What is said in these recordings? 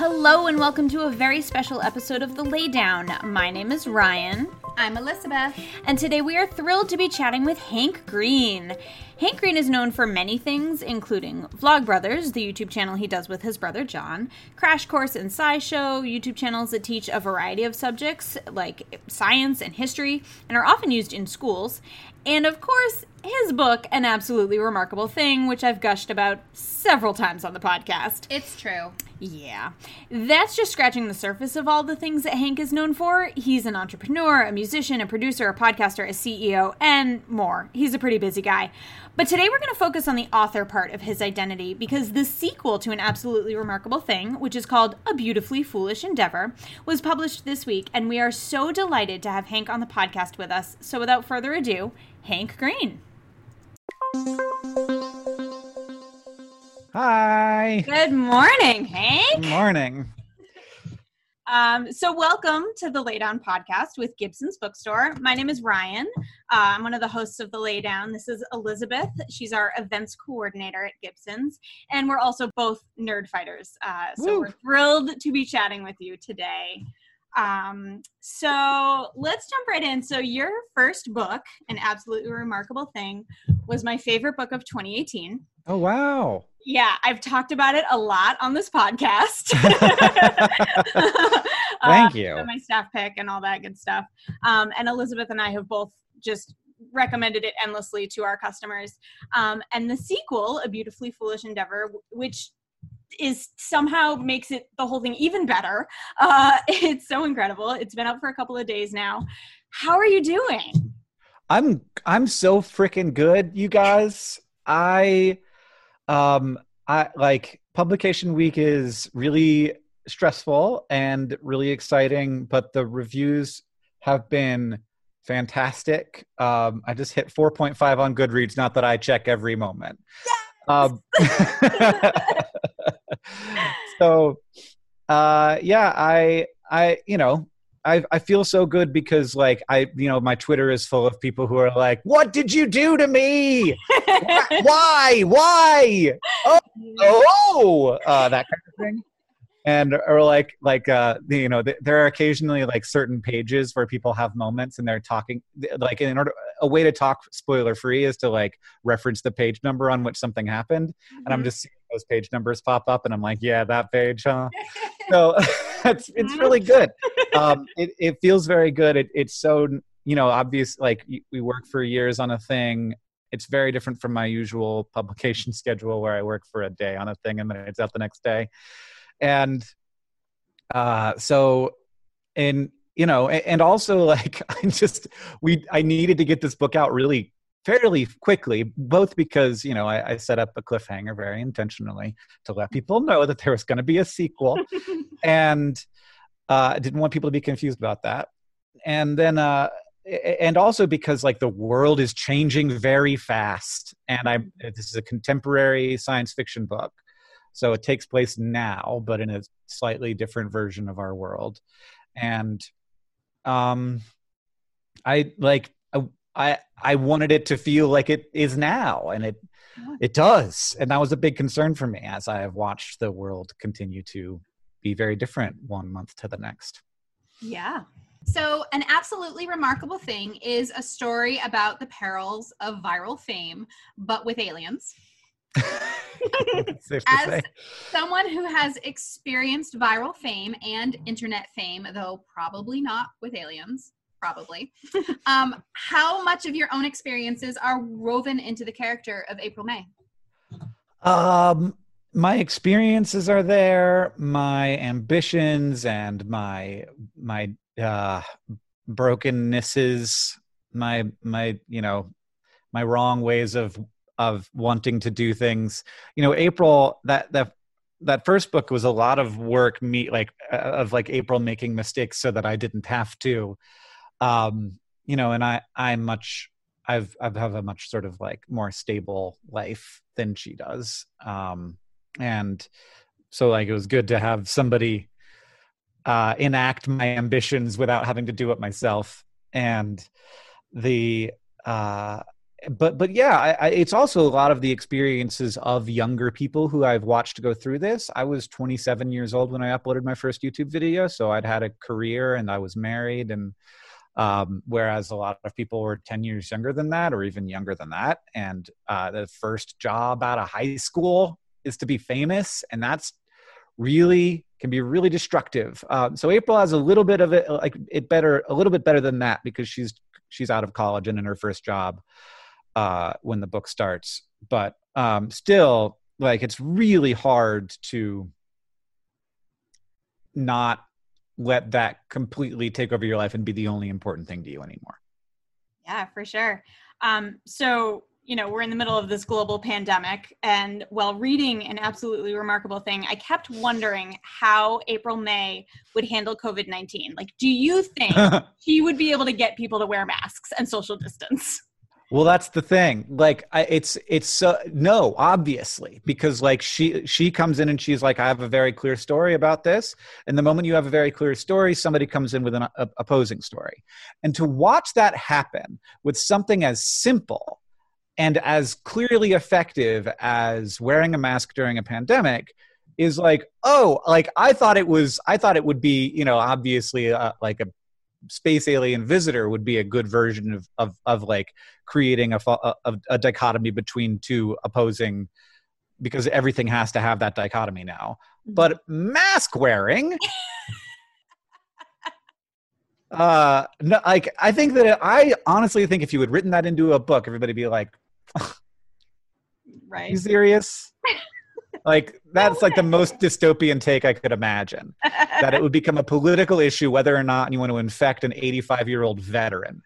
Hello and welcome to a very special episode of The Laydown. My name is Ryan. I'm Elizabeth. And today we are thrilled to be chatting with Hank Green. Hank Green is known for many things, including Vlogbrothers, the YouTube channel he does with his brother John, Crash Course and SciShow, YouTube channels that teach a variety of subjects like science and history and are often used in schools, and of course, his book, An Absolutely Remarkable Thing, which I've gushed about several times on the podcast. It's true. Yeah. That's just scratching the surface of all the things that Hank is known for. He's an entrepreneur, a musician, a producer, a podcaster, a CEO, and more. He's a pretty busy guy. But today we're going to focus on the author part of his identity because the sequel to An Absolutely Remarkable Thing, which is called A Beautifully Foolish Endeavor, was published this week, and we are so delighted to have Hank on the podcast with us. So without further ado, Hank Green. Hi. Good morning, Hank. Good morning. So welcome to the Laydown podcast with Gibson's Bookstore. My name is Ryan. I'm one of the hosts of the Laydown. This is Elizabeth. She's our events coordinator at Gibson's. And we're also both nerd fighters. So we're thrilled to be chatting with you today. So let's jump right in. So your first book, An Absolutely Remarkable Thing, was my favorite book of 2018. Oh, wow. Yeah, I've talked about it a lot on this podcast. Thank you. My staff pick and all that good stuff. And Elizabeth and I have both just recommended it endlessly to our customers. And the sequel, A Beautifully Foolish Endeavor, which is somehow makes it the whole thing even better. It's so incredible. It's been up for a couple of days now. How are you doing? I'm so freaking good, you guys. I like publication week is really stressful and really exciting, but the reviews have been fantastic. I just hit 4.5 on Goodreads, not that I check every moment. Yes! So, yeah, I feel so good because my Twitter is full of people who are like, what did you do to me? Why? That kind of thing. And or there are occasionally like certain pages where people have moments and they're talking like a way to talk spoiler free is to like reference the page number on which something happened. Mm-hmm. And I'm just seeing those page numbers pop up and I'm like, yeah, that page, huh? So it's really good. It feels very good. It's so, obvious, like we work for years on a thing. It's very different from my usual publication schedule where I work for a day on a thing and then it's out the next day. And and also like I needed to get this book out really fairly quickly, both because, I set up a cliffhanger very intentionally to let people know that there was going to be a sequel and I didn't want people to be confused about that. And then, and also because like the world is changing very fast and this is a contemporary science fiction book. So it takes place now, but in a slightly different version of our world. And I wanted it to feel like it is now, and it does. And that was a big concern for me as I have watched the world continue to be very different one month to the next. Yeah. So An Absolutely Remarkable Thing is a story about the perils of viral fame, but with aliens. As someone who has experienced viral fame and internet fame, though probably not with aliens, probably, how much of your own experiences are woven into the character of April May? My experiences are there, my ambitions and my brokennesses, my wrong ways of wanting to do things. April, that first book was a lot of work, of April making mistakes so that I didn't have to. And I have a much sort of like more stable life than she does. And so like it was good to have somebody enact my ambitions without having to do it myself. And but yeah, it's also a lot of the experiences of younger people who I've watched go through this. I was 27 years old when I uploaded my first YouTube video, so I'd had a career and I was married, and whereas a lot of people were 10 years younger than that, or even younger than that, and the first job out of high school is to be famous, and that's really can be really destructive. So April has a little bit of it, like a little bit better than that, because she's out of college and in her first job when the book starts. But still, like, it's really hard to not let that completely take over your life and be the only important thing to you anymore. Yeah, for sure. So, we're in the middle of this global pandemic, and while reading An Absolutely Remarkable Thing, I kept wondering how April May would handle COVID-19. Like, do you think she would be able to get people to wear masks and social distance? Well, that's the thing. Like, it's no, obviously, because like she comes in and she's like, I have a very clear story about this. And the moment you have a very clear story, somebody comes in with an opposing story. And to watch that happen with something as simple and as clearly effective as wearing a mask during a pandemic is like, oh, like I thought it would be, obviously like a space alien visitor would be a good version of like creating a dichotomy between two opposing, because everything has to have that dichotomy now. But mask wearing, no, like I honestly think if you had written that into a book, everybody'd be like, right? You serious? Like, that's like the most dystopian take I could imagine. That it would become a political issue whether or not you want to infect an 85-year-old veteran.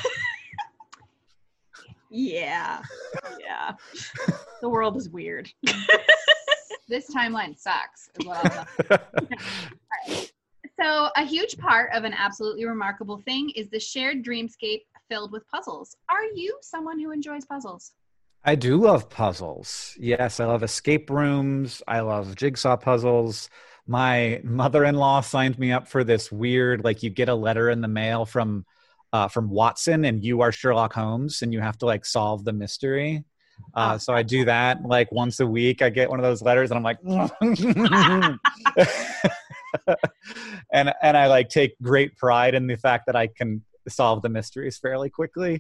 Yeah. The world is weird. This timeline sucks, is what I'll tell you. All right. So a huge part of An Absolutely Remarkable Thing is the shared dreamscape filled with puzzles. Are you someone who enjoys puzzles? I do love puzzles. Yes, I love escape rooms. I love jigsaw puzzles. My mother-in-law signed me up for this weird, like, you get a letter in the mail from Watson and you are Sherlock Holmes and you have to like solve the mystery. So I do that like once a week. I get one of those letters and I'm like, and I like take great pride in the fact that I can solve the mysteries fairly quickly.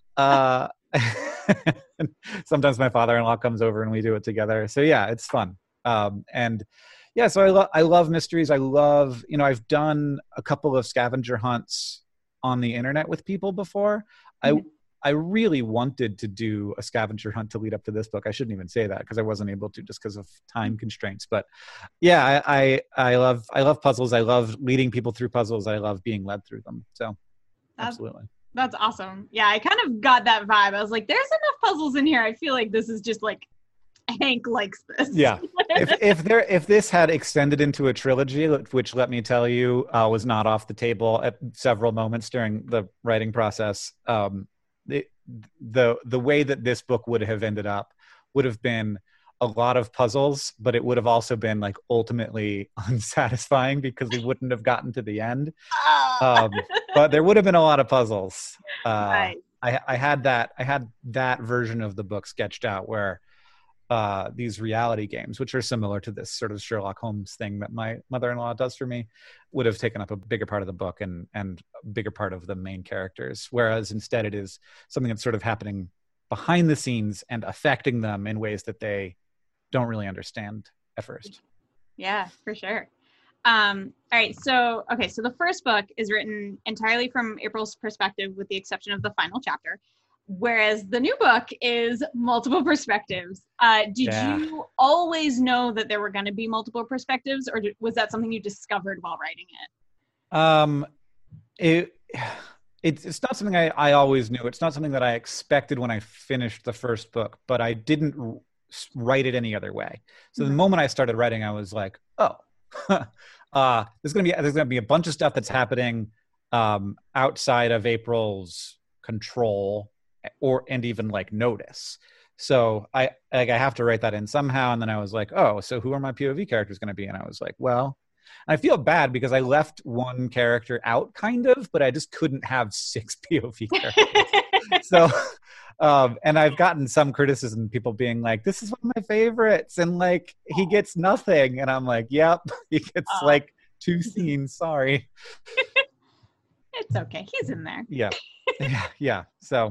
Sometimes my father-in-law comes over and we do it together. So yeah, it's fun. And yeah, so I love mysteries. I love, I've done a couple of scavenger hunts on the internet with people before. I really wanted to do a scavenger hunt to lead up to this book. I shouldn't even say that because I wasn't able to just because of time constraints. But yeah, I love puzzles. I love leading people through puzzles. I love being led through them. So absolutely. That's awesome. Yeah, I kind of got that vibe. I was like, there's enough puzzles in here. I feel like this is just like Hank likes this. Yeah. If this had extended into a trilogy, which let me tell you, was not off the table at several moments during the writing process, the way that this book would have ended up would have been a lot of puzzles, but it would have also been like ultimately unsatisfying because we wouldn't have gotten to the end. But there would have been a lot of puzzles. Right. I had that version of the book sketched out where these reality games, which are similar to this sort of Sherlock Holmes thing that my mother-in-law does for me, would have taken up a bigger part of the book and a bigger part of the main characters. Whereas instead it is something that's sort of happening behind the scenes and affecting them in ways that they don't really understand at first. Yeah, for sure. All right. So the first book is written entirely from April's perspective with the exception of the final chapter. Whereas the new book is multiple perspectives. Did you always know that there were going to be multiple perspectives, or was that something you discovered while writing it? It's not something I always knew. It's not something that I expected when I finished the first book, but I didn't write it any other way. So the moment I started writing, I was like, oh, there's going to be a bunch of stuff that's happening outside of April's control and even like notice. So I have to write that in somehow. And then I was like, oh, so who are my POV characters going to be? And I was like, well, I feel bad because I left one character out kind of, but I just couldn't have 6 POV characters. So, and I've gotten some criticism, people being like, this is one of my favorites. And like, he gets nothing. And I'm like, yep, he gets like 2 scenes. Sorry. It's okay. He's in there. Yeah. Yeah. So,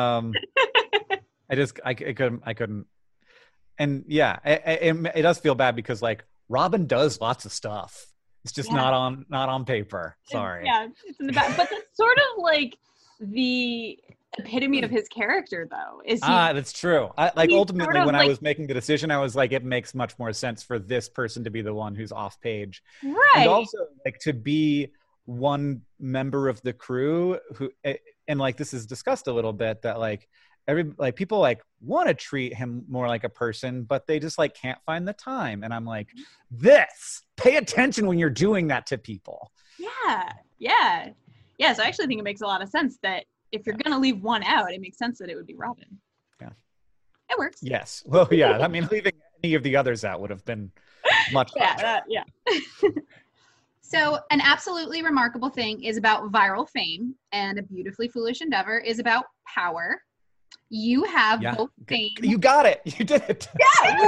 I couldn't. And yeah, it does feel bad because like Robin does lots of stuff. It's just not on paper. Sorry. It's in the back. But that's sort of like the epitome of his character, though. That's true. Ultimately, sort of when I was making the decision, I was like, it makes much more sense for this person to be the one who's off page, right? And also like to be one member of the crew who, and like this is discussed a little bit, that like people like want to treat him more like a person, but they just like can't find the time. And I'm like, pay attention when you're doing that to people. Yeah. So I actually think it makes a lot of sense that if you're going to leave one out, it makes sense that it would be Robin. Yeah. It works. Yes. Well, yeah. I mean, leaving any of the others out would have been much better. Yeah. So an absolutely remarkable thing is about viral fame, and A Beautifully Foolish Endeavor is about power. You have both fame. You got it. You did it. Yeah,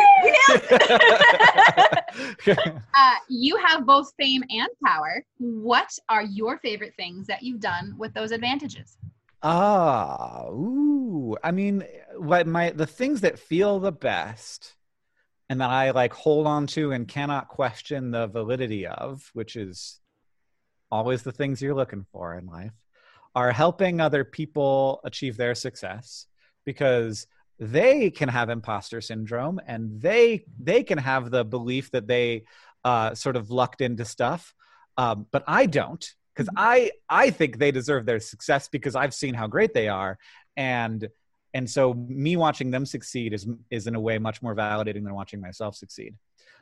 we nailed it. You have both fame and power. What are your favorite things that you've done with those advantages? I mean, the things that feel the best and that I like hold on to and cannot question the validity of, which is always the things you're looking for in life, are helping other people achieve their success, because they can have imposter syndrome and they can have the belief that they sort of lucked into stuff. But I don't, because I think they deserve their success because I've seen how great they are. And so me watching them succeed is in a way much more validating than watching myself succeed.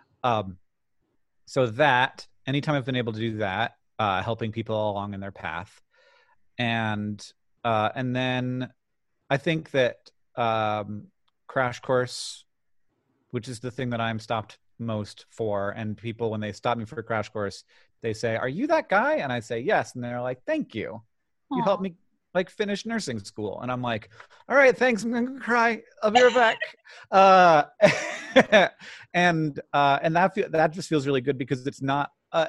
So that anytime I've been able to do that, helping people along in their path. And then I think that Crash Course, which is the thing that I'm stopped most for, and people, when they stop me for Crash Course, they say, "Are you that guy?" And I say, "Yes." And they're like, "Thank you. You helped me like finish nursing school." And I'm like, "All right, thanks. I'm gonna cry. I'll be right back." And that just feels really good because it's not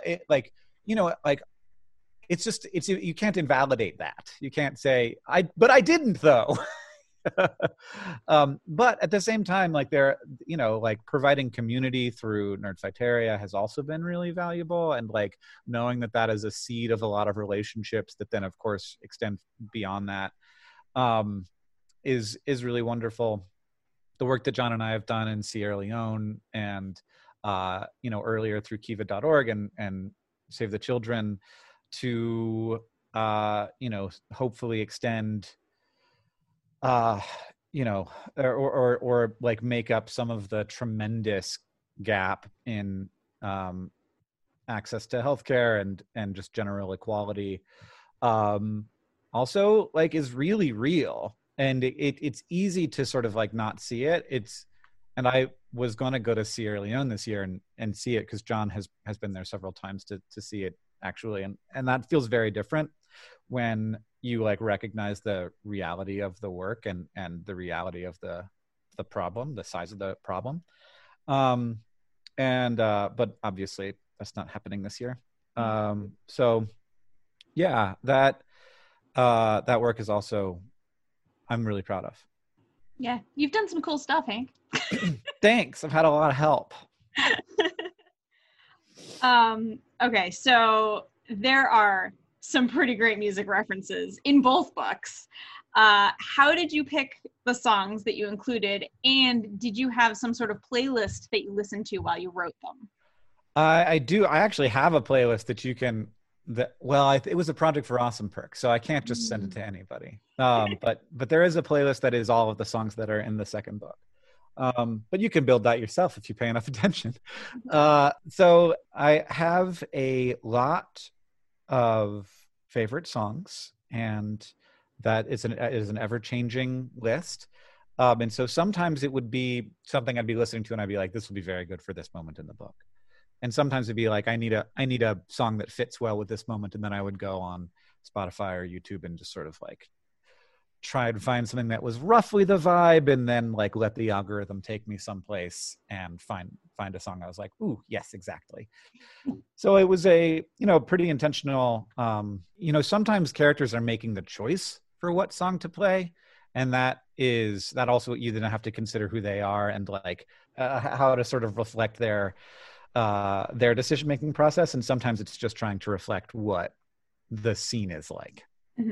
you can't invalidate that. You can't say but I didn't though. But at the same time, like providing community through Nerdfighteria has also been really valuable, and like knowing that is a seed of a lot of relationships that then of course extend beyond that is really wonderful. The work that John and I have done in Sierra Leone and earlier through kiva.org and Save the Children to hopefully extend or like make up some of the tremendous gap in access to healthcare and just general equality also like is really real, and it's easy to sort of like not see it. And I was going to go to Sierra Leone this year and see it because John has been there several times to see it actually, and that feels very different when you like recognize the reality of the work and the reality of the problem, the size of the problem. But obviously that's not happening this year. So yeah, that work is also, I'm really proud of. Yeah. You've done some cool stuff, Hank. Thanks. I've had a lot of help. Okay. So there are some pretty great music references in both books. How did you pick the songs that you included, and did you have some sort of playlist that you listened to while you wrote them? I do. I actually have a playlist that you can. It was a project for Awesome Perk, so I can't just send it to anybody. But there is a playlist that is all of the songs that are in the second book. But you can build that yourself if you pay enough attention. So I have a lot of favorite songs, and that is an ever-changing list. And so sometimes it would be something I'd be listening to and I'd be like, this would be very good for this moment in the book. And sometimes it'd be like, I need a song that fits well with this moment. And then I would go on Spotify or YouTube and just sort of like try to find something that was roughly the vibe, and then like let the algorithm take me someplace and find a song I was like, ooh, yes, exactly. So it was a, pretty intentional, sometimes characters are making the choice for what song to play. And that also, you then have to consider who they are and like how to sort of reflect their decision-making process. And sometimes it's just trying to reflect what the scene is like,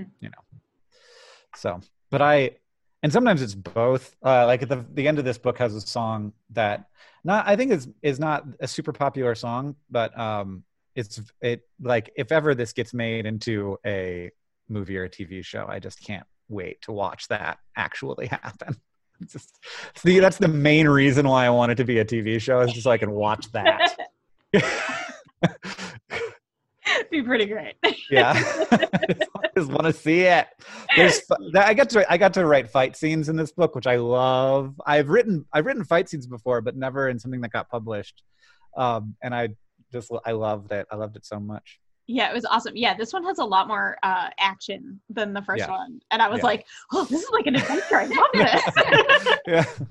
So, and sometimes it's both. Like at the end of this book has a song that I think is not a super popular song, but it like if ever this gets made into a movie or a TV show, I just can't wait to watch that actually happen. That's the main reason why I want it to be a TV show, is just so I can watch that. Be pretty great. Yeah. I just want to see it. I got to write fight scenes in this book, which I love. I've written fight scenes before, but never in something that got published. And I loved it. I loved it so much. Yeah, it was awesome. Yeah, this one has a lot more action than the first one. And I was like, oh, this is like an adventure. I love this.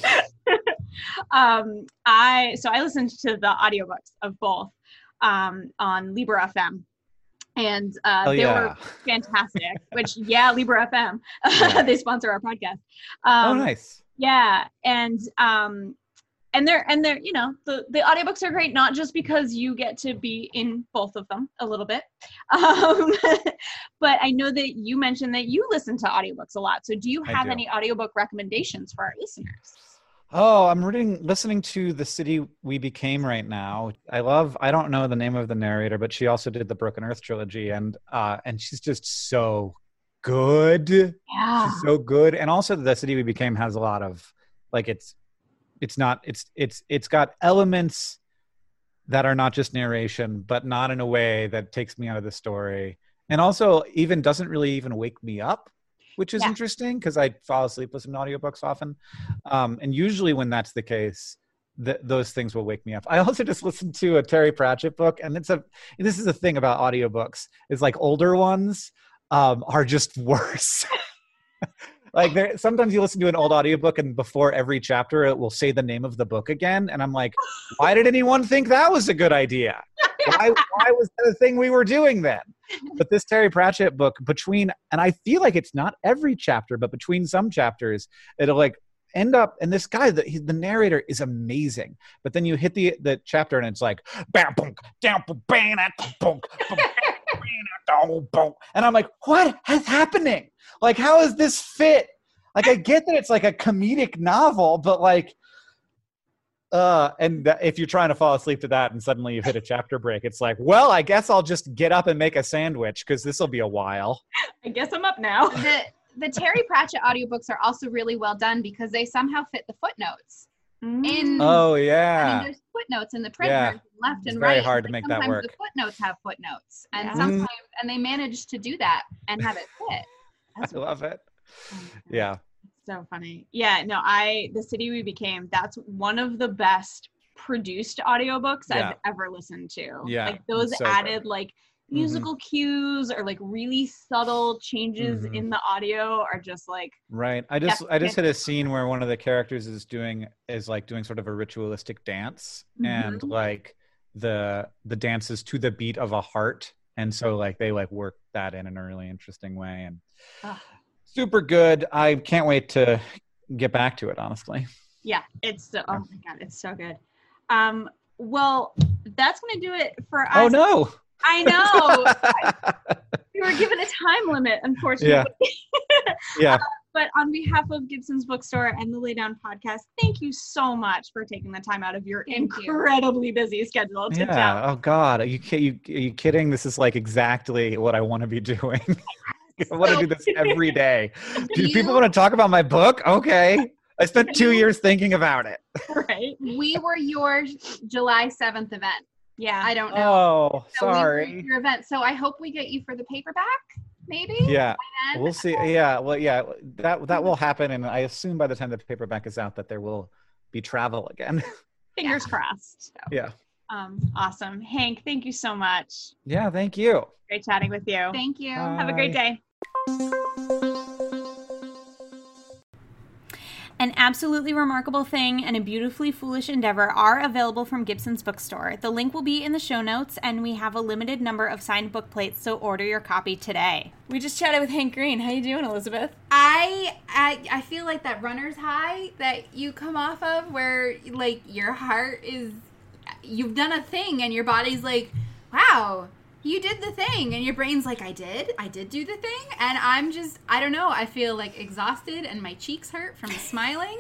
I listened to the audiobooks of both on Libra FM. And they were fantastic, which, Libra FM, they sponsor our podcast. Oh, nice. Yeah. And they're, the audiobooks are great, not just because you get to be in both of them a little bit. But I know that you mentioned that you listen to audiobooks a lot. So do you have any audiobook recommendations for our listeners? Oh, I'm listening to The City We Became right now. I don't know the name of the narrator, but she also did the Broken Earth trilogy, and she's just so good. Yeah. She's so good. And also The City We Became has a lot of like, it's got elements that are not just narration, but not in a way that takes me out of the story. And also even doesn't really even wake me up, which is interesting because I fall asleep listening to audiobooks often. And usually when that's the case, those things will wake me up. I also just listened to a Terry Pratchett book, and this is the thing about audiobooks, is like older ones are just worse. Like sometimes you listen to an old audiobook and before every chapter it will say the name of the book again. And I'm like, why did anyone think that was a good idea? Why was that a thing we were doing then? But this Terry Pratchett book, and I feel like it's not every chapter, but between some chapters, it'll like end up, and this guy, the narrator is amazing. But then you hit the chapter and it's like, and I'm like, what is happening? Like, how is this fit? Like, I get that it's like a comedic novel, but like, if you're trying to fall asleep to that and suddenly you hit a chapter break, it's like, well, I guess I'll just get up and make a sandwich because this will be a while. I guess I'm up now. The Terry Pratchett audiobooks are also really well done because they somehow fit the footnotes. Oh yeah. There's footnotes in the print version, left and it's right. Very hard to make that work. The footnotes have footnotes, and sometimes, and they manage to do that and have it fit. I love it. Yeah. So funny. Yeah, no, The City We Became, that's one of the best produced audiobooks I've ever listened to. Yeah. Like those added like musical cues or like really subtle changes in the audio are just like right. I just hit a scene where one of the characters is doing sort of a ritualistic dance, and like the dance is to the beat of a heart, and so like they like work that in a really interesting way, and super good. I can't wait to get back to it, honestly. Yeah, it's oh my god, it's so good. Well, that's gonna do it for us. Oh no. I know. We were given a time limit, unfortunately. Yeah. But on behalf of Gibson's Bookstore and the Laydown Podcast, thank you so much for taking the time out of your incredibly busy schedule to tell. Oh God, are you kidding? This is like exactly what I want to be doing. I want to do this every day. Do people want to talk about my book? Okay. I spent 2 years thinking about it. Right. We were your July 7th event. Yeah. I don't know. Oh, so sorry. Your event. So I hope we get you for the paperback, maybe. Yeah. We'll see. Yeah. Well, yeah, that will happen. And I assume by the time the paperback is out that there will be travel again. Fingers crossed. So. Yeah. Awesome. Hank, thank you so much. Yeah, thank you. Great chatting with you. Thank you. Have a great day. An Absolutely Remarkable Thing and A Beautifully Foolish Endeavor are available from Gibson's Bookstore. The link will be in the show notes, and we have a limited number of signed book plates, so order your copy today. We just chatted with Hank Green. How you doing, Elizabeth? I feel like that runner's high that you come off of where, like, your heart is, you've done a thing and your body's like, wow, you did the thing, and your brain's like, I did do the thing, and I'm just, I don't know, I feel like exhausted and my cheeks hurt from smiling.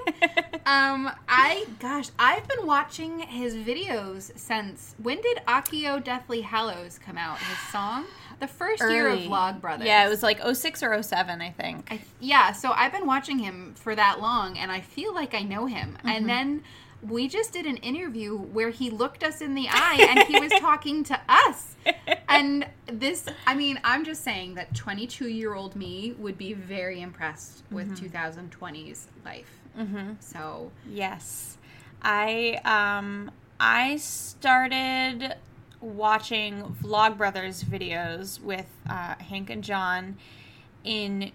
I've been watching his videos since, when did Akio Deathly Hallows come out, his song? The first year of Vlogbrothers. Yeah, it was like 06 or 07, I think. So I've been watching him for that long, and I feel like I know him, and then we just did an interview where he looked us in the eye and he was talking to us. And this, I mean, I'm just saying that 22-year-old me would be very impressed with 2020's life. So yes, I started watching Vlogbrothers videos with Hank and John in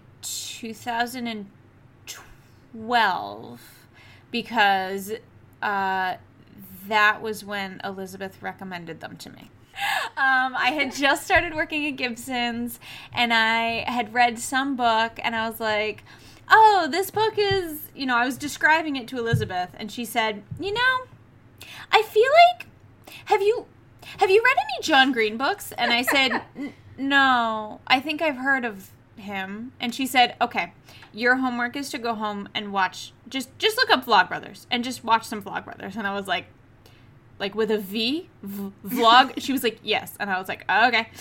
2012 because that was when Elizabeth recommended them to me. I had just started working at Gibson's, and I had read some book, and I was like, oh, this book is, I was describing it to Elizabeth, and she said, I feel like, have you read any John Green books? And I said, no, I think I've heard of him. And she said, okay, your homework is to go home and watch, just look up Vlogbrothers and just watch some Vlogbrothers. And I was like with a V, vlog. She was like, yes. And I was like, oh, okay.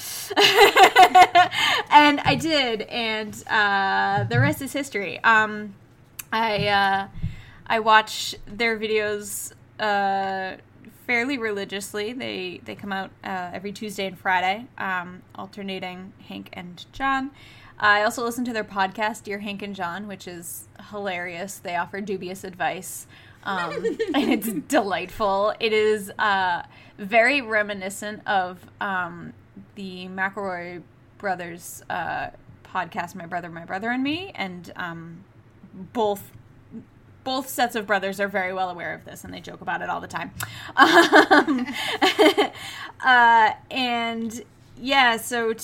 And I did. And the rest is history. I watch their videos fairly religiously. They come out every Tuesday and Friday, alternating Hank and John. I also listen to their podcast, Dear Hank and John, which is hilarious. They offer dubious advice, and it's delightful. It is very reminiscent of the McElroy brothers podcast, My Brother and Me, and both sets of brothers are very well aware of this, and they joke about it all the time. And yeah, so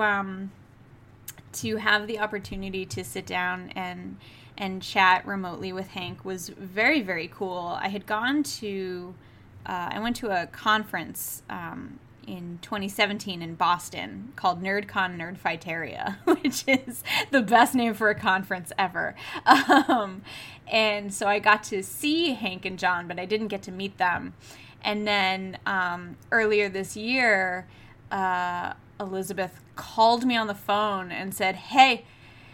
to have the opportunity to sit down and chat remotely with Hank was very, very cool. I had gone to, I went to a conference in 2017 in Boston called NerdCon Nerdfighteria, which is the best name for a conference ever. And so I got to see Hank and John, but I didn't get to meet them. And then earlier this year, Elizabeth called me on the phone and said, hey,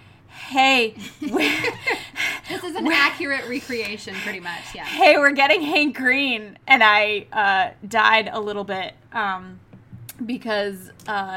this is an accurate recreation, pretty much, yeah. Hey, we're getting Hank Green. And I died a little bit because,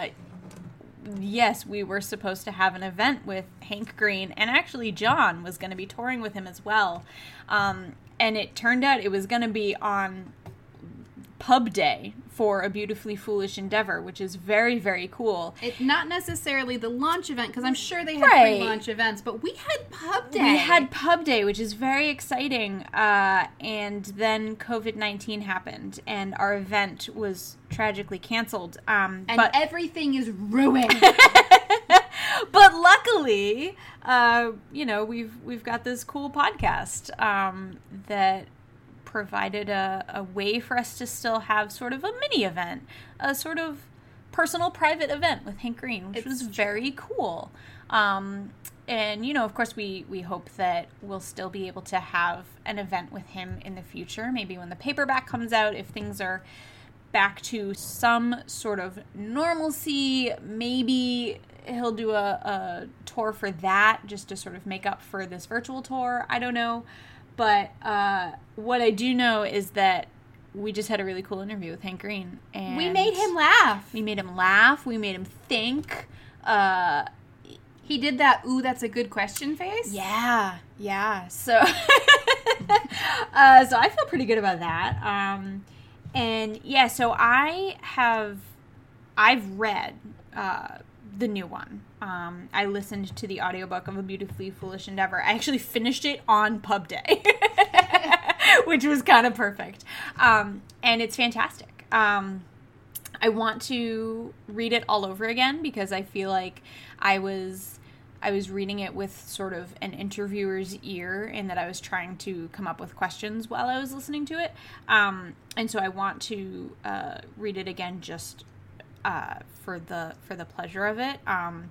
yes, we were supposed to have an event with Hank Green, and actually John was going to be touring with him as well. And it turned out it was going to be on pub day for A Beautifully Foolish Endeavor, which is very, very cool. Not necessarily the launch event, because I'm sure they had pre-launch events, but we had pub day. We had pub day, which is very exciting. And then COVID-19 happened, and our event was tragically canceled. But everything is ruined. But luckily, we've got this cool podcast that provided a way for us to still have sort of a mini event, a sort of personal private event with Hank Green, which was very cool. And, of course, we hope that we'll still be able to have an event with him in the future, maybe when the paperback comes out, if things are back to some sort of normalcy. Maybe he'll do a tour for that just to sort of make up for this virtual tour. I don't know. But what I do know is that we just had a really cool interview with Hank Green. And we made him laugh. We made him laugh. We made him think. He did that, ooh, that's a good question face? Yeah. So, so I feel pretty good about that. And yeah, so I've read the new one. I listened to the audiobook of A Beautifully Foolish Endeavor. I actually finished it on pub day, which was kind of perfect. And it's fantastic. I want to read it all over again because I feel like I was reading it with sort of an interviewer's ear in that I was trying to come up with questions while I was listening to it. And so I want to read it again just for the pleasure of it.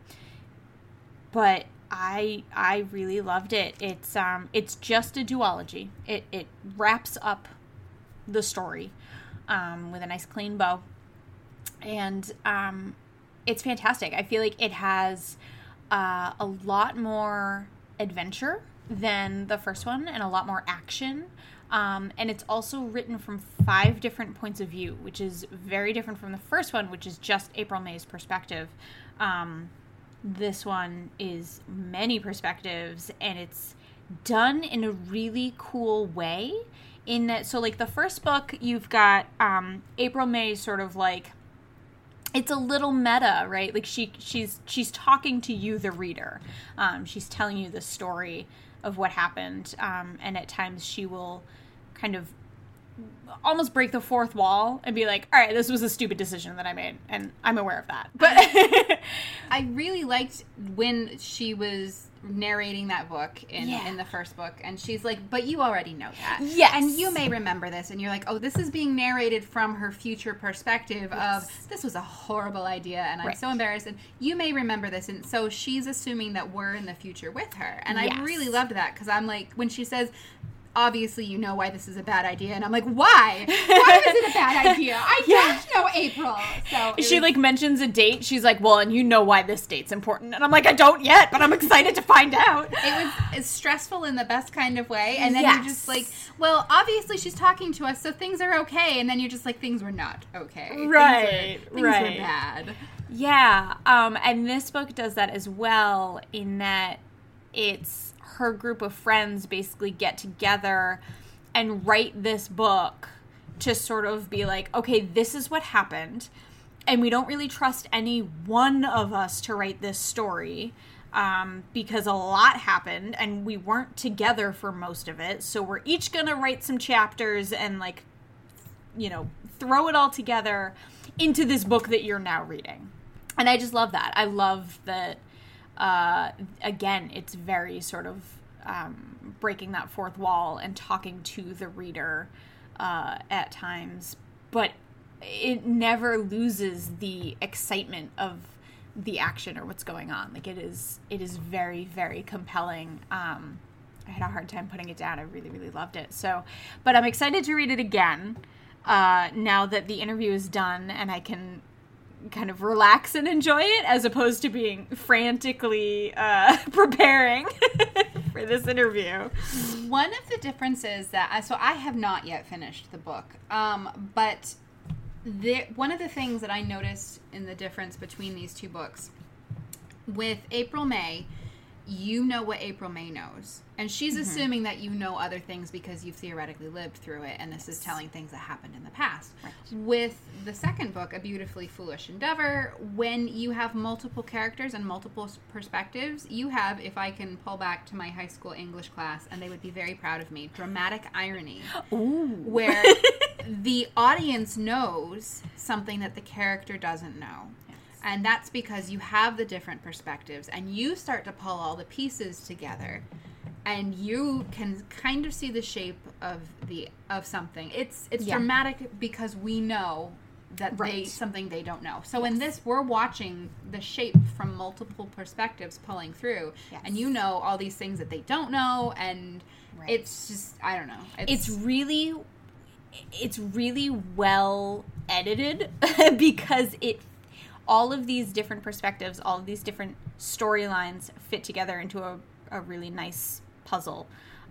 But I really loved it. It's just a duology. It wraps up the story with a nice clean bow. And it's fantastic. I feel like it has a lot more adventure than the first one and a lot more action. And it's also written from 5 different points of view, which is very different from the first one, which is just April May's perspective. This one is many perspectives, and it's done in a really cool way in that, so like the first book, you've got April May sort of like, it's a little meta, right? Like she's talking to you, the reader. She's telling you the story of what happened, and at times she will kind of almost break the fourth wall and be like, all right, this was a stupid decision that I made, and I'm aware of that. But I really liked when she was narrating that book in the first book, and she's like, but you already know that. Yes. And you may remember this, and you're like, oh, this is being narrated from her future perspective of, this was a horrible idea, and I'm so embarrassed, and you may remember this, and so she's assuming that we're in the future with her. And I really loved that, because I'm like, when she says, obviously you know why this is a bad idea, and I'm like, why? Why is it a bad idea? I don't know April. So she like mentions a date. She's like, well, and you know why this date's important, and I'm like, I don't yet, but I'm excited to find out. It's stressful in the best kind of way, and then you're just like, well, obviously she's talking to us, so things are okay, and then you're just like, things were not okay. Right. Things were bad. Yeah, and this book does that as well, in that it's her group of friends basically get together and write this book to sort of be like, okay, this is what happened, and we don't really trust any one of us to write this story, because a lot happened and we weren't together for most of it, so we're each gonna write some chapters and like, you know, throw it all together into this book that you're now reading. And I just love that. I love that. Again, it's very sort of breaking that fourth wall and talking to the reader at times, but it never loses the excitement of the action or what's going on. Like it is very, very compelling. I had a hard time putting it down. I really, really loved it. So, but I'm excited to read it again now that the interview is done and I can kind of relax and enjoy it, as opposed to being frantically preparing for this interview. One of the differences that so I have not yet finished the book, but one of the things that I noticed in the difference between these two books, with April May, you know what April May knows. And she's assuming that you know other things because you've theoretically lived through it, and this is telling things that happened in the past. Right. With the second book, A Beautifully Foolish Endeavor, when you have multiple characters and multiple perspectives, you have, if I can pull back to my high school English class, and they would be very proud of me, dramatic irony. Ooh. Where the audience knows something that the character doesn't know. And that's because you have the different perspectives, and you start to pull all the pieces together, and you can kind of see the shape of something. It's dramatic because we know that something they don't know. So in this, we're watching the shape from multiple perspectives pulling through, and you know all these things that they don't know, and it's just, I don't know. It's really well edited because all of these different perspectives, all of these different storylines fit together into a really nice puzzle.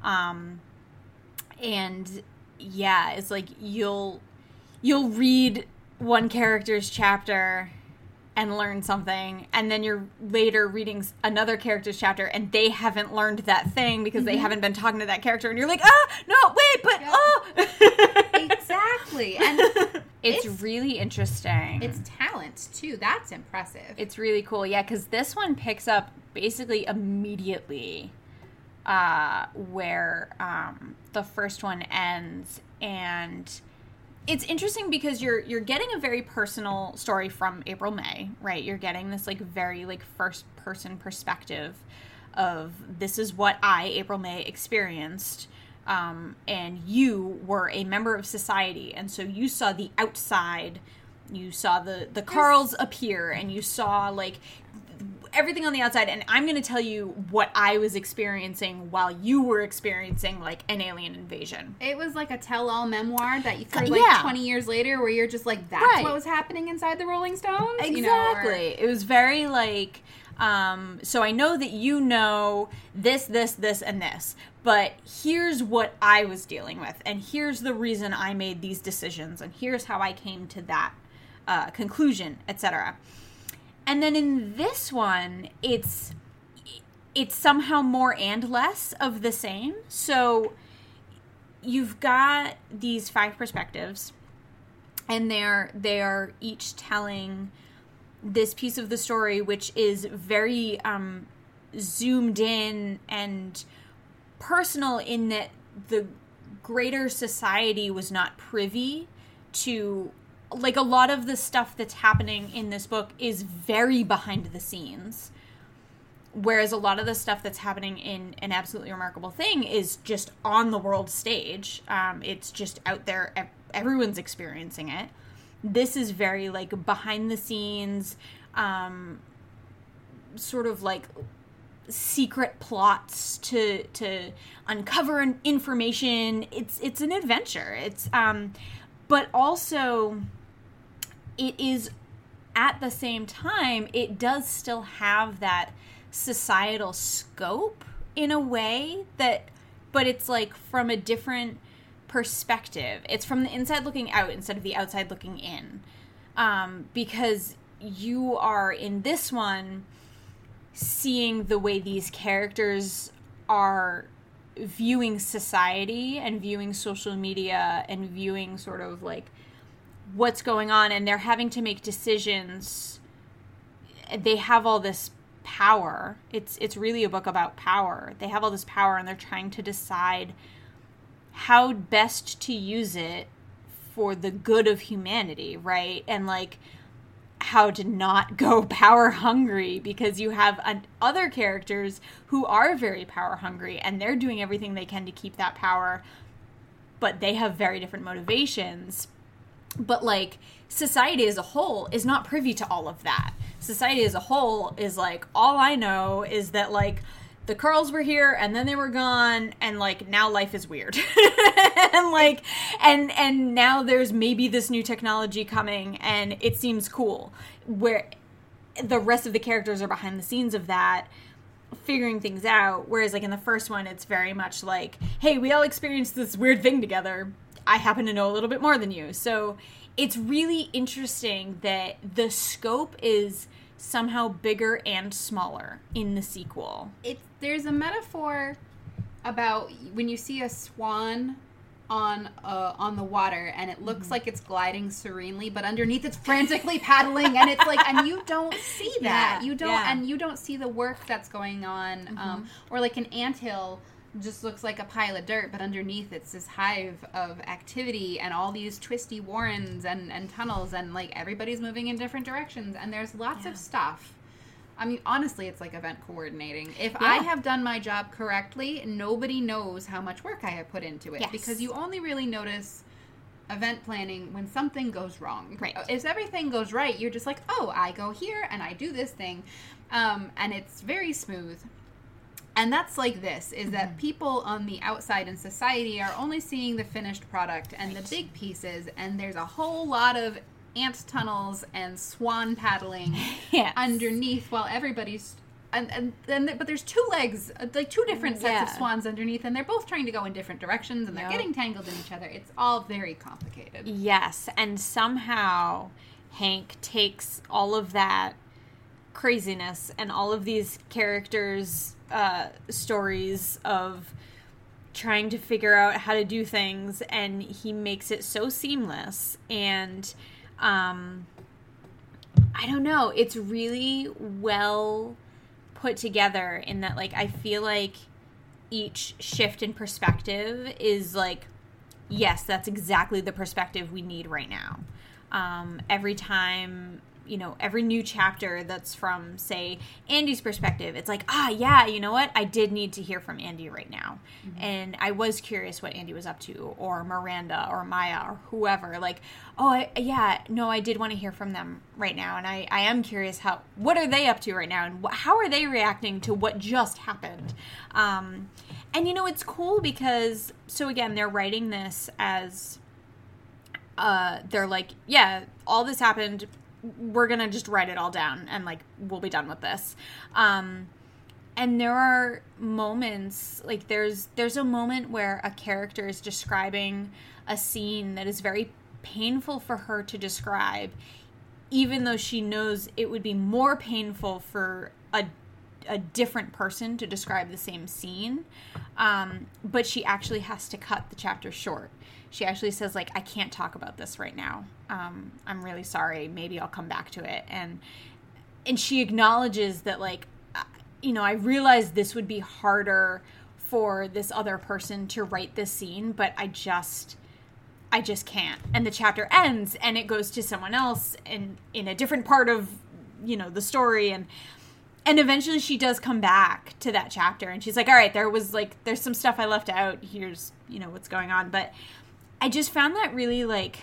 And yeah, it's like you'll read one character's chapter and learn something, and then you're later reading another character's chapter and they haven't learned that thing because they haven't been talking to that character, and you're like, no, wait, but Exactly. And it's really interesting. It's talent, too. That's impressive. It's really cool. Yeah, because this one picks up basically immediately where the first one ends. And it's interesting because you're getting a very personal story from April May, right? You're getting this like very like first person perspective of this is what I, April May, experienced. And you were a member of society, and so you saw the outside, you saw the Carls appear, and you saw like everything on the outside, and I'm going to tell you what I was experiencing while you were experiencing like an alien invasion. It was like a tell-all memoir that you for like 20 years later where you're just like, that's what was happening inside the Rolling Stones? Exactly. You know, It was very like, so I know that you know this, and this, but here's what I was dealing with, and here's the reason I made these decisions, and here's how I came to that conclusion, etc. And then in this one, it's somehow more and less of the same. So you've got these 5 perspectives, and they are each telling this piece of the story, which is very zoomed in and personal in that the greater society was not privy to, like, a lot of the stuff that's happening in this book is very behind the scenes, whereas a lot of the stuff that's happening in An Absolutely Remarkable Thing is just on the world stage. It's just out there. Everyone's experiencing it. This is very like behind the scenes, sort of like secret plots to uncover information. It's an adventure. It's but also it is at the same time it does still have that societal scope in a way that, but it's like from a different perspective. It's from the inside looking out instead of the outside looking in, because you are in this one seeing the way these characters are viewing society and viewing social media and viewing sort of like what's going on, and they're having to make decisions. They have all this power. It's really a book about power. They have all this power, and they're trying to decide how best to use it for the good of humanity, right? And like how to not go power hungry, because you have other characters who are very power hungry and they're doing everything they can to keep that power, but they have very different motivations. But like society as a whole is not privy to all of that. Society as a whole is like, all I know is that like the Carls were here and then they were gone, and like now life is weird. And like and now there's maybe this new technology coming and it seems cool, where the rest of the characters are behind the scenes of that, figuring things out. Whereas like in the first one, it's very much like, hey, we all experienced this weird thing together. I happen to know a little bit more than you. So it's really interesting that the scope is somehow bigger and smaller in the sequel. There's a metaphor about when you see a swan on the water and it looks like it's gliding serenely, but underneath it's frantically paddling, and it's like, and you don't see that. You don't see the work that's going on. Or like an anthill just looks like a pile of dirt, but underneath it's this hive of activity and all these twisty warrens and tunnels, and like everybody's moving in different directions, and there's lots of stuff. I mean, honestly, it's like event coordinating. If I have done my job correctly, nobody knows how much work I have put into it, because you only really notice event planning when something goes wrong. Right. If everything goes right, you're just like, oh, I go here and I do this thing, and it's very smooth. And that's like this, is that people on the outside in society are only seeing the finished product and the big pieces, and there's a whole lot of ant tunnels and swan paddling underneath, while everybody's but there's 2 legs, like 2 different sets of swans underneath, and they're both trying to go in different directions, and they're getting tangled in each other. It's all very complicated. Yes, and somehow Hank takes all of that craziness and all of these characters' stories of trying to figure out how to do things, and he makes it so seamless. And I don't know, it's really well put together in that, like, I feel like each shift in perspective is like, yes, that's exactly the perspective we need right now. Every time, every new chapter that's from, say, Andy's perspective, it's like, yeah, you know what? I did need to hear from Andy right now. Mm-hmm. And I was curious what Andy was up to, or Miranda, or Maya, or whoever. Like, I did want to hear from them right now. And I am curious, what are they up to right now? And how are they reacting to what just happened? And, it's cool because, so again, they're writing this as, they're like, yeah, all this happened. We're going to just write it all down and, like, we'll be done with this. And there are moments, like, there's a moment where a character is describing a scene that is very painful for her to describe, even though she knows it would be more painful for a different person to describe the same scene. But she actually has to cut the chapter short. She actually says, like, I can't talk about this right now. I'm really sorry. Maybe I'll come back to it. And she acknowledges that, like, I realized this would be harder for this other person to write this scene, but I just can't. And the chapter ends, and it goes to someone else in a different part of, the story. And eventually she does come back to that chapter, and she's like, all right, there's some stuff I left out. Here's, what's going on. But I just found that really, like,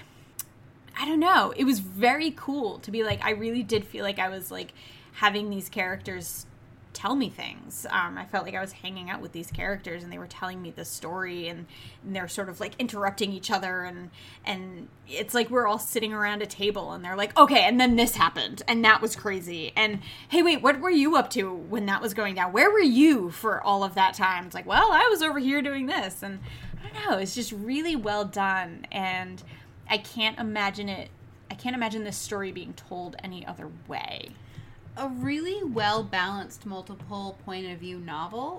I don't know. It was very cool to be like, I really did feel like I was, like, having these characters tell me things. I felt like I was hanging out with these characters, and they were telling me the story, and they're sort of, like, interrupting each other, and it's like we're all sitting around a table, and they're like, okay, and then this happened, and that was crazy, and hey, wait, what were you up to when that was going down? Where were you for all of that time? It's like, well, I was over here doing this, and I don't know, it's just really well done, and I can't imagine this story being told any other way. A really well-balanced multiple point of view novel.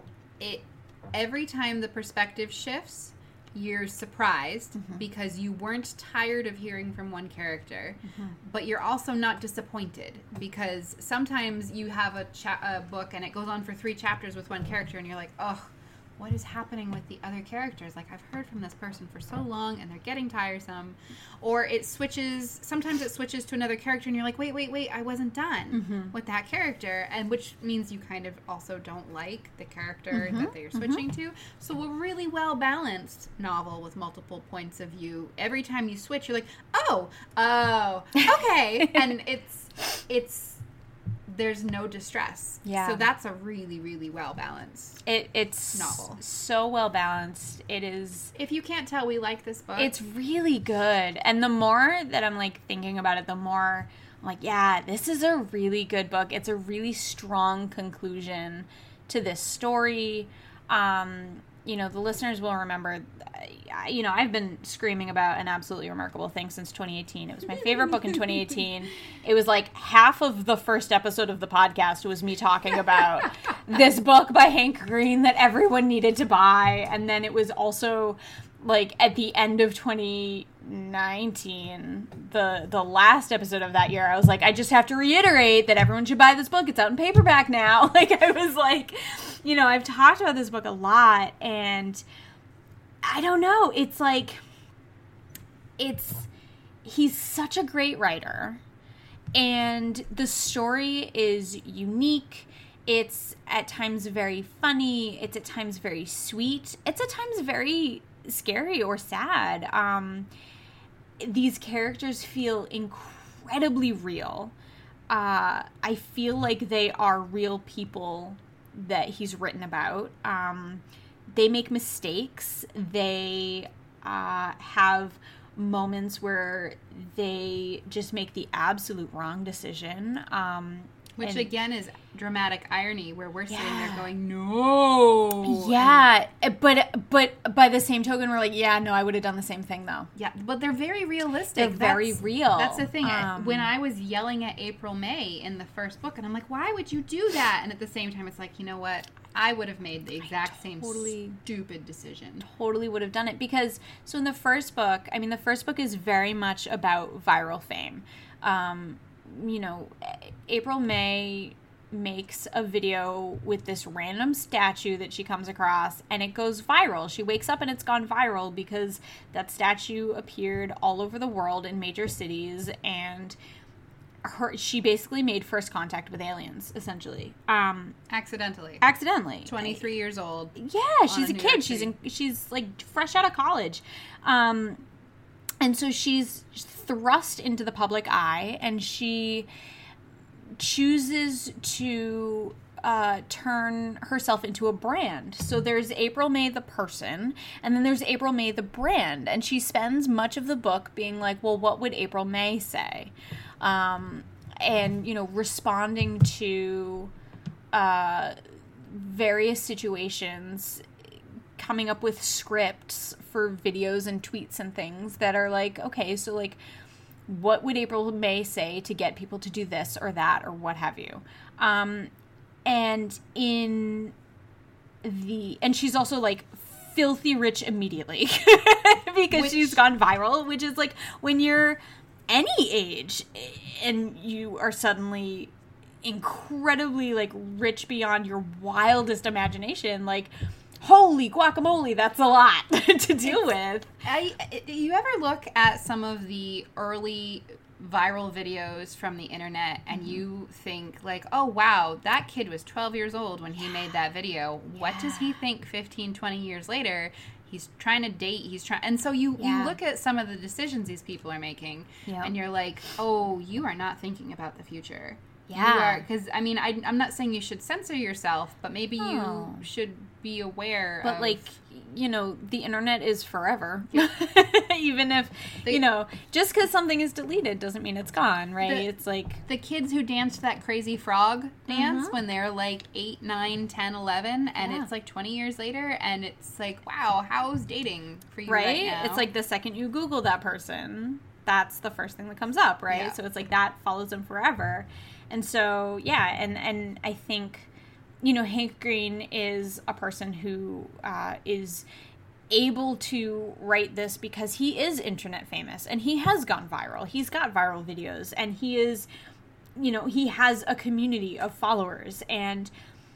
Every time the perspective shifts, you're surprised because you weren't tired of hearing from one character, but you're also not disappointed because sometimes you have a book and it goes on for 3 chapters with one character and you're like, oh, what is happening with the other characters? Like, I've heard from this person for so long and they're getting tiresome. Or sometimes it switches to another character and you're like, wait, I wasn't done with that character. And which means you kind of also don't like the character that they're switching to. So a really well-balanced novel with multiple points of view. Every time you switch, you're like, oh, okay. And there's no distress. Yeah. So that's a really, really well-balanced it's novel. So well-balanced. It is... If you can't tell, we like this book. It's really good. And the more that I'm, like, thinking about it, the more I'm like, yeah, this is a really good book. It's a really strong conclusion to this story. The listeners will remember, I've been screaming about An Absolutely Remarkable Thing since 2018. It was my favorite book in 2018. It was like half of the first episode of the podcast was me talking about this book by Hank Green that everyone needed to buy. And then it was also like at the end of 2019, the last episode of that year, I was like, I just have to reiterate that everyone should buy this book. It's out in paperback now. Like, I was like, I've talked about this book a lot, and I don't know. It's like, he's such a great writer, and the story is unique. It's at times very funny. It's at times very sweet. It's at times very scary or sad. These characters feel incredibly real. I feel like they are real people that he's written about. They make mistakes. They have moments where they just make the absolute wrong decision. Which And- again is dramatic irony, where we're sitting there going, no. Yeah, but by the same token, we're like, yeah, no, I would have done the same thing though. Yeah, but they're very realistic. They're very real. That's the thing. When I was yelling at April May in the first book, and I'm like, why would you do that? And at the same time, it's like, you know what? I would have made the exact same stupid decision. Totally would have done it because, so in the first book, I mean, the first book is very much about viral fame. You know, April May makes a video with this random statue that she comes across, and it goes viral. She wakes up and it's gone viral because that statue appeared all over the world in major cities, and she basically made first contact with aliens, essentially. Accidentally. 23 years old. Yeah, she's a New kid. York She's like fresh out of college. And so she's thrust into the public eye, and she chooses to turn herself into a brand. So there's April May the person, and then there's April May the brand, and she spends much of the book being like, well, what would April May say? And, you know, responding to various situations, coming up with scripts for videos and tweets and things that are like, okay, so like, what would April May say to get people to do this or that or what have you? And she's also like filthy rich immediately because she's gone viral, which is like when you're any age and you are suddenly incredibly like rich beyond your wildest imagination, like, holy guacamole, that's a lot to deal with. You ever look at some of the early viral videos from the internet and you think like, oh wow, that kid was 12 years old when he made that video. What does he think 15, 20 years later? He's trying to date, and so you look at some of the decisions these people are making and you're like, oh, you are not thinking about the future. Yeah. Because, I mean, I'm not saying you should censor yourself, but maybe you should be aware But, of... like, you know, the internet is forever. Even if, you know, just because something is deleted doesn't mean it's gone, right? It's like... The kids who danced that crazy frog dance when they're, like, 8, 9, 10, 11, and it's, like, 20 years later, and it's like, wow, how's dating for you right now? It's like the second you Google that person, that's the first thing that comes up, right? Yeah. So it's like that follows them forever. And so, yeah, and I think, you know, Hank Green is a person who is able to write this because he is internet famous and he has gone viral. He's got viral videos and he is, you know, he has a community of followers, and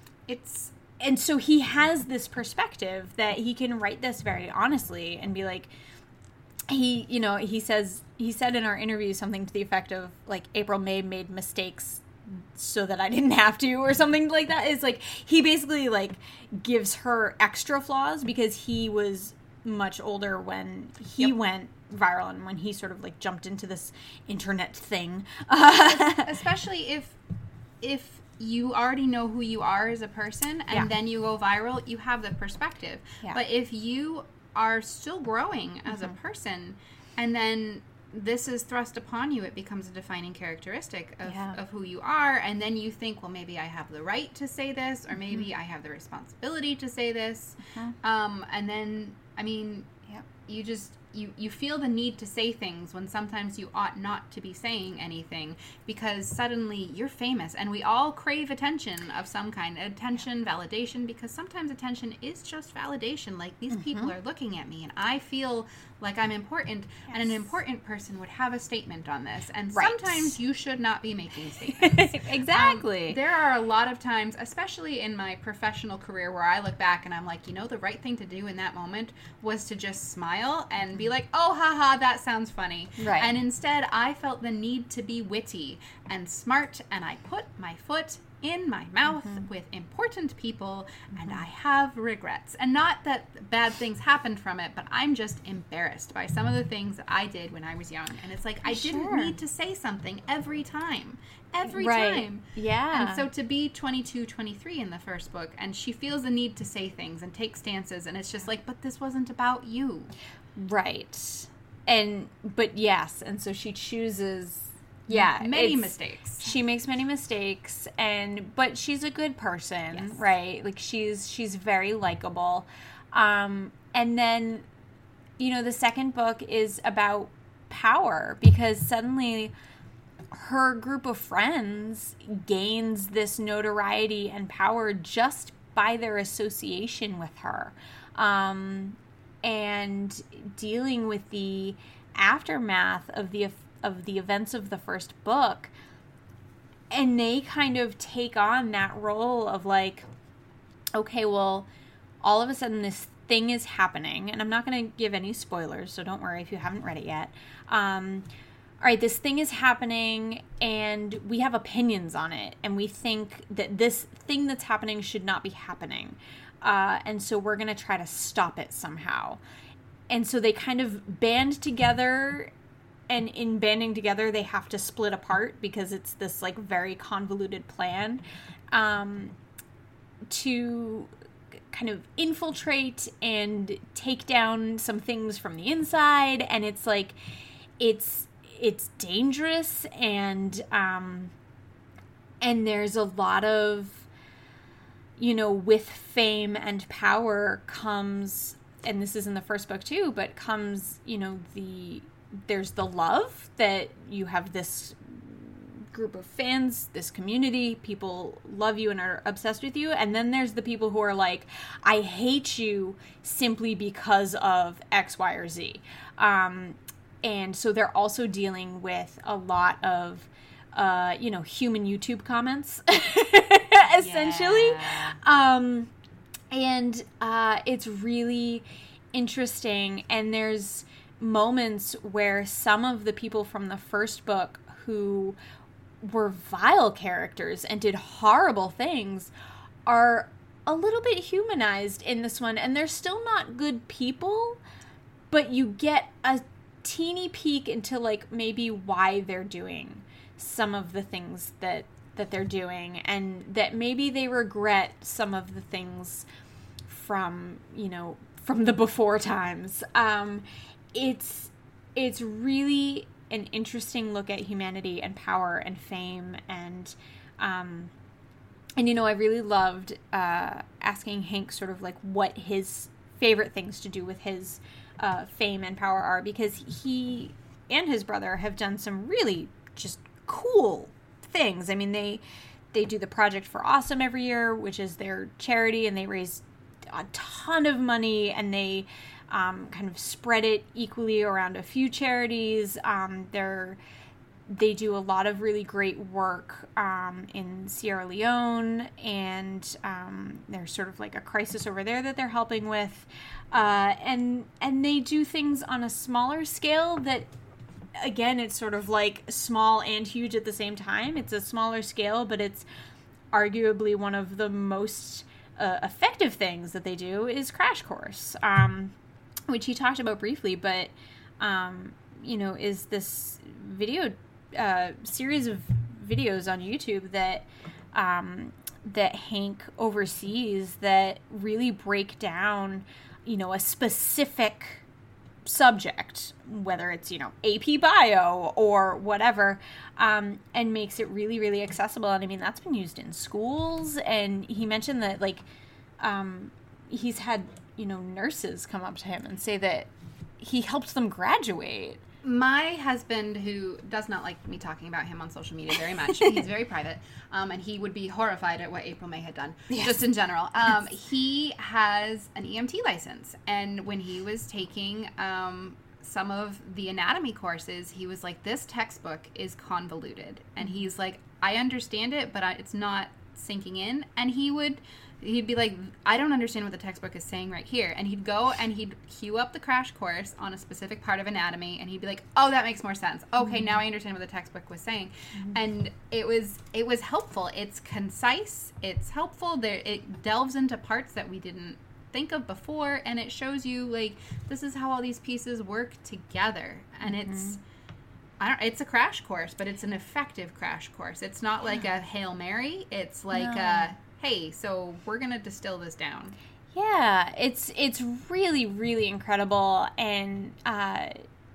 so he has this perspective that he can write this very honestly and be like, he said in our interview something to the effect of like, April May made mistakes so that I didn't have to, or something like that. It's like he basically like gives her extra flaws because he was much older when he went viral and when he sort of like jumped into this internet thing. Especially if you already know who you are as a person and then you go viral, you have the perspective. Yeah. But if you are still growing as a person and then this is thrust upon you, it becomes a defining characteristic of who you are, and then you think, well, maybe I have the right to say this, or maybe I have the responsibility to say this, and then, I mean, you just, you feel the need to say things when sometimes you ought not to be saying anything, because suddenly you're famous, and we all crave attention of some kind, attention, validation, because sometimes attention is just validation, like these people are looking at me, and I feel like I'm important, and an important person would have a statement on this, and sometimes you should not be making statements. Exactly. There are a lot of times, especially in my professional career, where I look back and I'm like, you know, the right thing to do in that moment was to just smile and be like, oh, haha, that sounds funny. Right. And instead, I felt the need to be witty and smart, and I put my foot in my mouth with important people, and I have regrets. And not that bad things happened from it, but I'm just embarrassed by some of the things that I did when I was young. And it's like, I didn't need to say something every time. Every time. Yeah. And so to be 22, 23 in the first book, and she feels the need to say things and take stances, and it's just like, but this wasn't about you. Right. But yes, and so she chooses, Yeah, many mistakes. She makes many mistakes, but she's a good person, Yes. right? Like she's very likable. And then, the second book is about power, because suddenly her group of friends gains this notoriety and power just by their association with her. And dealing with the aftermath of the events of the first book, and they kind of take on that role of like, okay, well, all of a sudden this thing is happening, and I'm not going to give any spoilers, so don't worry if you haven't read it yet. All right, this thing is happening, and we have opinions on it, and we think that this thing that's happening should not be happening. And so we're going to try to stop it somehow. And so they kind of band together, and in banding together, they have to split apart because it's this like very convoluted plan to kind of infiltrate and take down some things from the inside. And it's like, it's dangerous, and there's a lot of, with fame and power comes, and this is in the first book too, but comes, there's the love that you have, this group of fans, this community, people love you and are obsessed with you, and then there's the people who are like, I hate you simply because of X, Y, or Z. And so they're also dealing with a lot of human YouTube comments, essentially. Yeah. And it's really interesting. And there's moments where some of the people from the first book who were vile characters and did horrible things are a little bit humanized in this one. And they're still not good people, but you get a teeny peek into like maybe why they're doing some of the things that they're doing, and that maybe they regret some of the things from the before times. It's really an interesting look at humanity and power and fame, and I really loved asking Hank sort of like what his favorite things to do with his fame and power are, because he and his brother have done some really just cool things. I mean, they do the Project for Awesome every year, which is their charity, and they raise a ton of money, and they kind of spread it equally around a few charities. They do a lot of really great work in Sierra Leone, and there's sort of like a crisis over there that they're helping with. And they do things on a smaller scale that, again, it's sort of like small and huge at the same time. It's a smaller scale, but it's arguably one of the most effective things that they do is Crash Course, which he talked about briefly, but, is this video series of videos on YouTube that Hank oversees that really break down, a specific subject, whether it's, AP Bio or whatever, and makes it really, really accessible. And I mean, that's been used in schools. And he mentioned that, like, he's had, nurses come up to him and say that he helped them graduate. My husband, who does not like me talking about him on social media very much, he's very private, and he would be horrified at what April May had done, just in general. He has an EMT license, and when he was taking some of the anatomy courses, he was like, this textbook is convoluted. And he's like, I understand it, but it's not sinking in. And he'd be like, I don't understand what the textbook is saying right here. And he'd go and he'd queue up the crash course on a specific part of anatomy, and he'd be like, oh, that makes more sense. Okay, now I understand what the textbook was saying. And it was helpful. It's concise. It's helpful. It delves into parts that we didn't think of before, and it shows you, like, this is how all these pieces work together. And it's a crash course, but it's an effective crash course. It's not like a Hail Mary. It's like hey, so we're going to distill this down. Yeah, it's really, really incredible. And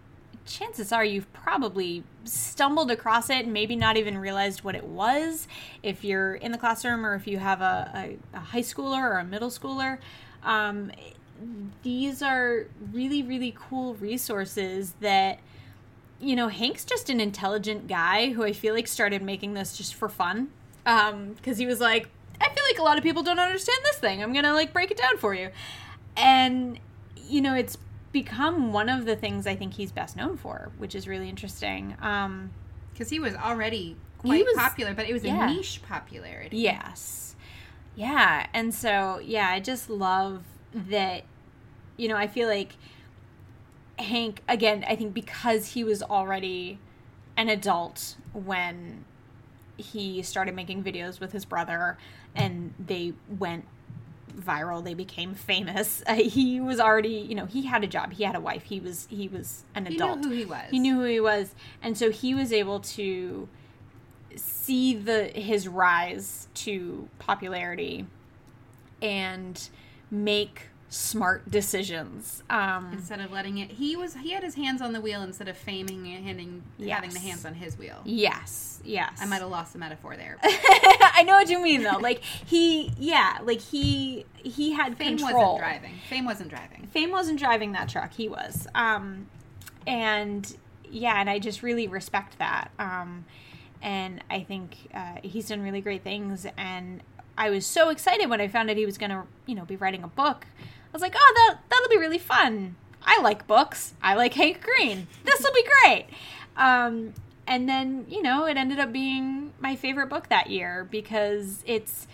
chances are you've probably stumbled across it and maybe not even realized what it was if you're in the classroom or if you have a high schooler or a middle schooler. These are really, really cool resources that, Hank's just an intelligent guy who I feel like started making this just for fun. Because he was like, I feel like a lot of people don't understand this thing. I'm going to like break it down for you. And, it's become one of the things I think he's best known for, which is really interesting. Because he was already quite popular, but it was a niche popularity. Yes. Yeah. And so, I just love that, I feel like Hank, again, I think because he was already an adult when he started making videos with his brother and they went viral, they became famous. He was already, he had a job, he had a wife, he was an adult. He knew who he was. He knew who he was. And so he was able to see his rise to popularity and make smart decisions instead of letting it. He had his hands on the wheel instead of having the hands on his wheel. Yes. I might have lost the metaphor there. I know what you mean though. Like he had Fame control. Fame wasn't driving. Fame wasn't driving that truck. He was. And I just really respect that. And I think he's done really great things. And I was so excited when I found out he was going to, be writing a book. I was like, oh, that'll be really fun. I like books. I like Hank Green. This will be great. And then, it ended up being my favorite book that year because it's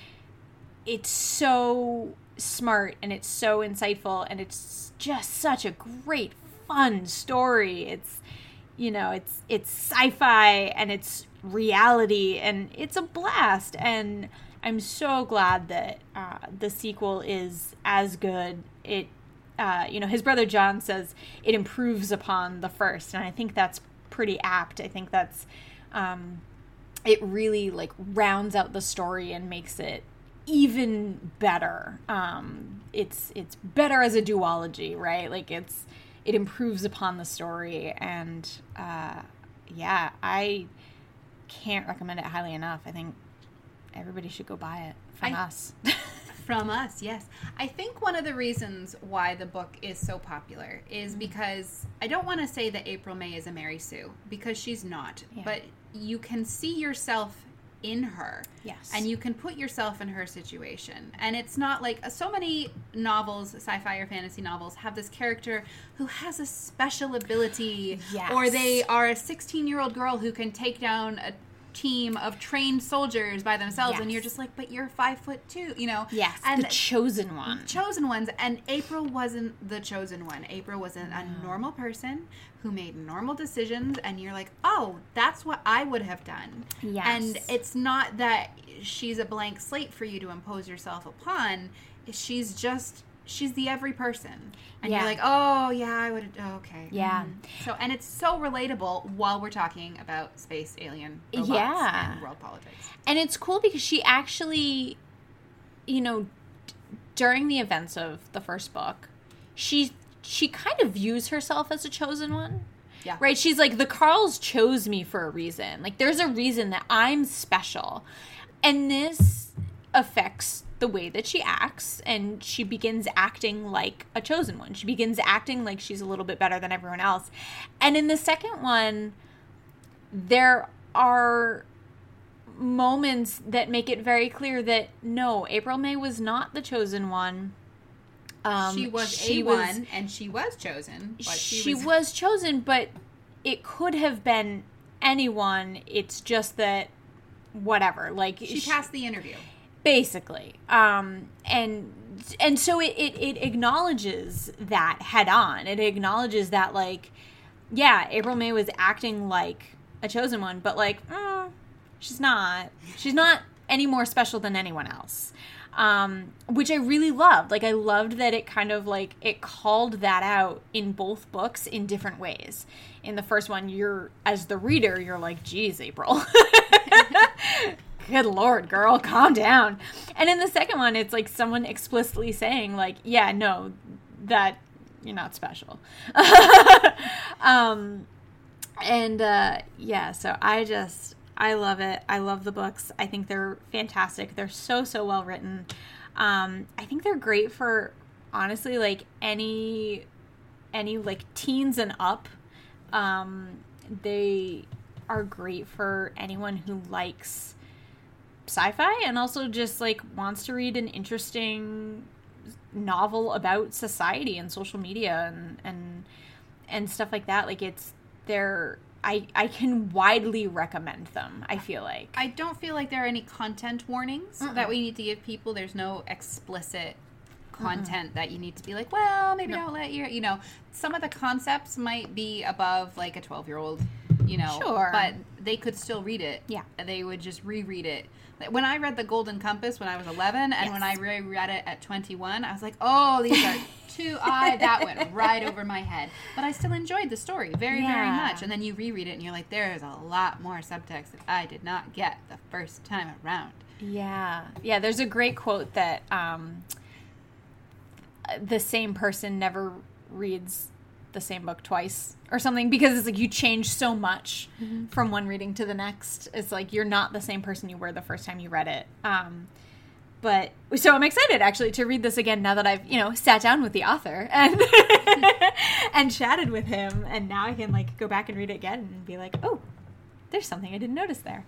so smart and it's so insightful and it's just such a great, fun story. It's, it's sci-fi and it's reality and it's a blast. And I'm so glad that the sequel is as good. It, his brother John says it improves upon the first, and I think that's pretty apt. I think that's, it really like rounds out the story and makes it even better. It's better as a duology, right? Like it improves upon the story, and I can't recommend it highly enough. I think everybody should go buy it from us. From us, yes. I think one of the reasons why the book is so popular is because I don't want to say that April May is a Mary Sue, because she's not. Yeah. But you can see yourself in her. Yes. And you can put yourself in her situation. And it's not like so many novels, sci-fi or fantasy novels, have this character who has a special ability. Yes. Or they are a 16-year-old girl who can take down a team of trained soldiers by themselves, and you're just like, but you're 5'2", Yes, and the chosen one. Chosen ones, and April wasn't the chosen one. April was a normal person who made normal decisions, and you're like, oh, that's what I would have done. Yes. And it's not that she's a blank slate for you to impose yourself upon. She's the every person. And you're like, oh, yeah, I would, okay. Yeah. Mm-hmm. So, and it's so relatable while we're talking about space, alien, robots, and world politics. And it's cool because she actually, during the events of the first book, she kind of views herself as a chosen one. Yeah. Right? She's like, the Carls chose me for a reason. Like, there's a reason that I'm special. And this affects the way that she acts, and she begins acting like a chosen one. She begins acting like she's a little bit better than everyone else. And in the second one, there are moments that make it very clear that no, April May was not the chosen one. She was A1, and she was chosen. But she was chosen, but it could have been anyone. It's just that whatever. Like she passed the interview. Basically. And so it acknowledges that head on. It acknowledges that, like, yeah, April May was acting like a chosen one, but like, she's not any more special than anyone else. Which I really loved. Like, I loved that it kind of like, it called that out in both books in different ways. In the first one, as the reader, you're like, geez, April. Good Lord, girl, calm down. And in the second one, it's like someone explicitly saying, like, yeah, no, that you're not special. And yeah, so I love it. I love the books. I think they're fantastic. They're so well written. I think they're great for, honestly, like any like teens and up. They are great for anyone who likes sci-fi and also just like wants to read an interesting novel about society and social media and stuff like that. Like I can widely recommend them, I feel like. I don't feel like there are any content warnings that we need to give people. There's no explicit content that you need to be like, well, maybe don't let your, some of the concepts might be above like a 12-year-old, Sure. But they could still read it. Yeah. They would just reread it. When I read The Golden Compass when I was 11 and when I reread it at 21, I was like, oh, these are that went right over my head. But I still enjoyed the story very much. And then you reread it and you're like, there's a lot more subtext that I did not get the first time around. Yeah. Yeah, there's a great quote that the same person never reads the same book twice or something, because it's like you change so much from one reading to the next. It's like you're not the same person you were the first time you read it. But so I'm excited actually to read this again now that I've, sat down with the author and and chatted with him, and now I can like go back and read it again and be like, oh, there's something I didn't notice there.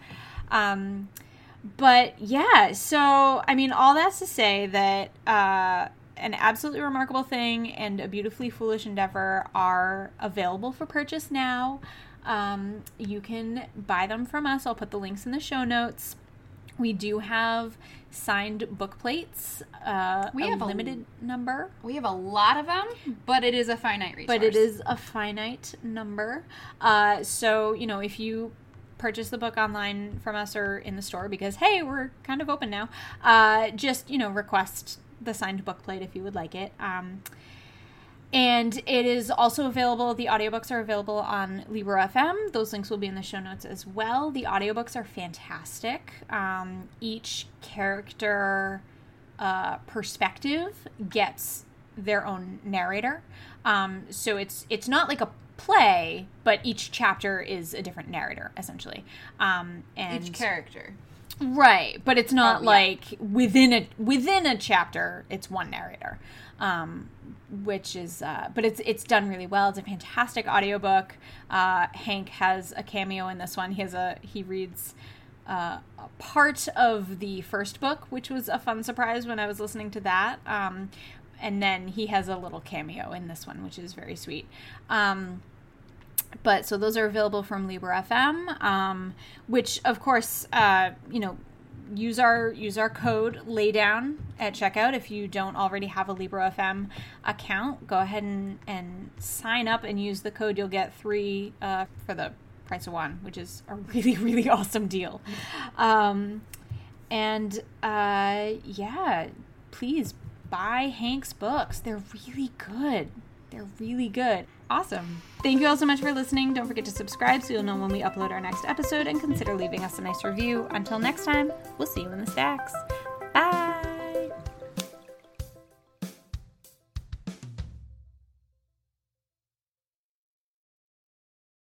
But yeah, so I mean, all that's to say that An Absolutely Remarkable Thing and A Beautifully Foolish Endeavor are available for purchase now. You can buy them from us. I'll put the links in the show notes. We do have signed book plates, we have a limited number. We have a lot of them, but it is a finite resource. But it is a finite number. So, if you purchase the book online from us or in the store, because, hey, we're kind of open now, just, request the signed book plate if you would like it. And it is also available, the audiobooks are available on Libro FM. Those links will be in the show notes as well. The audiobooks are fantastic. Each character perspective gets their own narrator. So it's not like a play, but each chapter is a different narrator, essentially. And each character. Right, but it's not like within a chapter, it's one narrator, which is, but it's done really well. It's a fantastic audiobook. Hank has a cameo in this one. He reads a part of the first book, which was a fun surprise when I was listening to that. And then he has a little cameo in this one, which is very sweet. But so those are available from Libro FM, which of course, use our code LAYDOWN at checkout. If you don't already have a Libro FM account, go ahead and sign up and use the code. You'll get 3 for the price of 1, which is a really, really awesome deal. Please buy Hank's books. They're really good. They're really good. Awesome. Thank you all so much for listening. Don't forget to subscribe so you'll know when we upload our next episode, and consider leaving us a nice review. Until next time, we'll see you in the stacks. Bye.